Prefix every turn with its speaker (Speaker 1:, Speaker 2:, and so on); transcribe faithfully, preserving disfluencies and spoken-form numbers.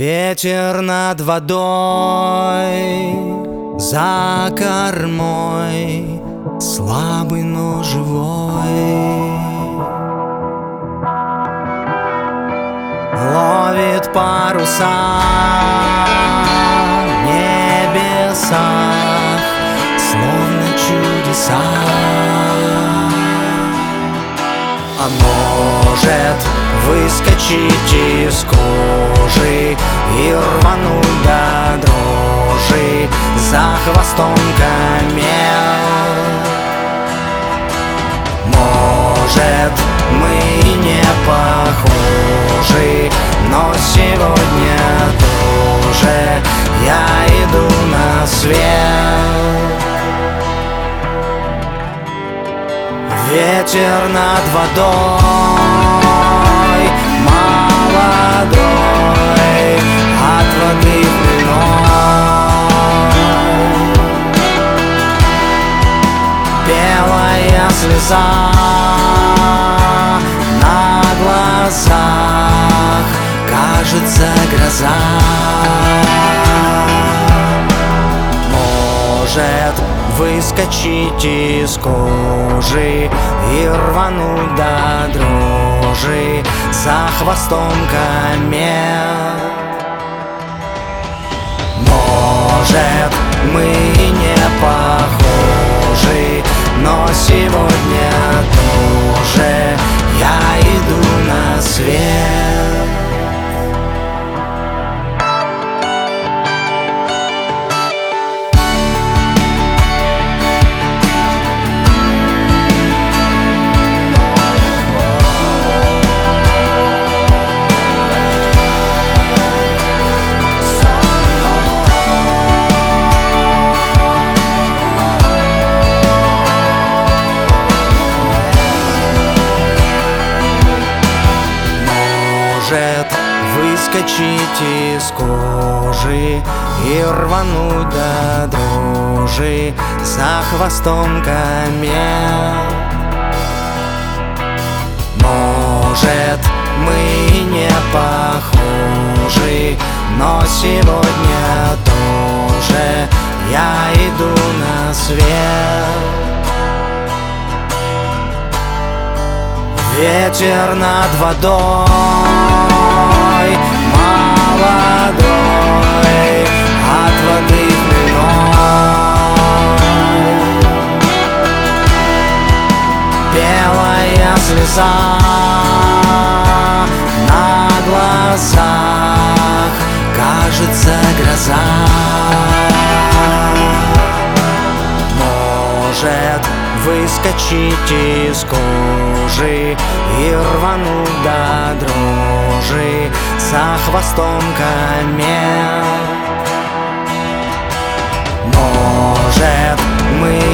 Speaker 1: Ветер над водой, за кормой, слабый, но живой, ловит паруса в небесах, словно чудеса. А может выскочить из кожи и рвануть до дрожи за хвостом камел. Может, мы и не похожи, но сегодня тоже я иду на свет. Ветер над водой, молодой, от воды пленой. Белая слеза на глазах, кажется, гроза. Может выскочить из кожи и рвануть до дрожи за хвостом камел. Может, мы и не похожи, но сегодня тоже я иду на свет. Может выскочить из кожи и рвануть до дрожи за хвостом камел. Может, мы и не похожи, но сегодня тоже я иду на свет. Ветер над водой, молодой, от воды пленой. Белая слеза на глазах, кажется, гроза. Может выскочить из кожи и рвануть до дрожи за хвостом камел. Может, мы